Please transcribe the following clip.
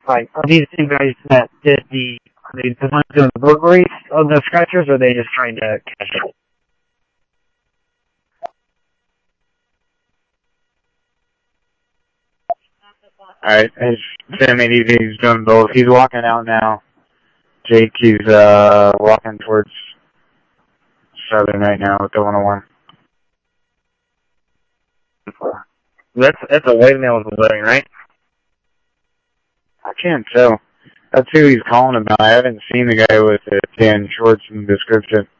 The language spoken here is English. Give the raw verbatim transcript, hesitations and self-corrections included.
Like, are these the guys that did the, are they the ones doing the burglaries of the scratchers, or are they just trying to cash it? Alright, his Sammy he's doing both. He's walking out now. Jake, he's uh, walking towards Southern right now with the one oh one. That's that's a white male with a wedding, right? I can't tell. That's who he's calling about. I haven't seen the guy with the tan shorts in the description.